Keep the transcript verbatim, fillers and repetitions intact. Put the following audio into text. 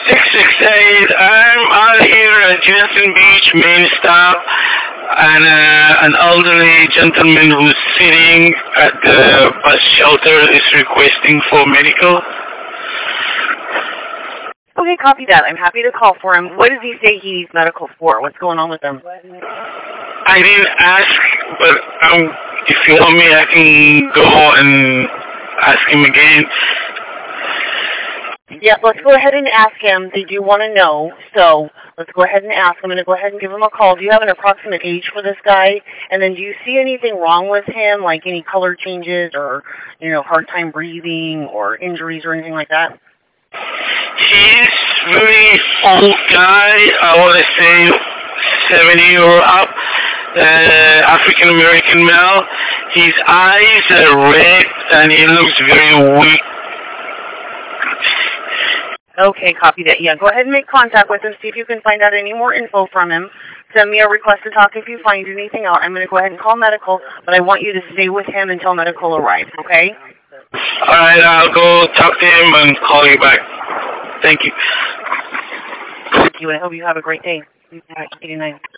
six six eight, I'm out here at Jensen Beach main stop, and uh, an elderly gentleman who's sitting at the bus shelter is requesting for medical. Okay, copy that. I'm happy to call for him. What does he say he needs medical for? What's going on with him? I didn't ask, but um, if you want me, I can go and ask him again. Yeah, let's go ahead and ask him. They do want to know, so let's go ahead and ask. I'm going to go ahead and give him a call. Do you have an approximate age for this guy? And then do you see anything wrong with him, like any color changes or, you know, hard time breathing or injuries or anything like that? He's very old guy, I want to say seventy or up, uh, African American male. His eyes are red and he looks very weak. Okay, copy that. Yeah, go ahead and make contact with him. See if you can find out any more info from him. Send me a request to talk if you find anything out. I'm going to go ahead and call medical, but I want you to stay with him until medical arrives, okay? All right, I'll go talk to him and call you back. Thank you. Thank you, and I hope you have a great day. eighty-nine.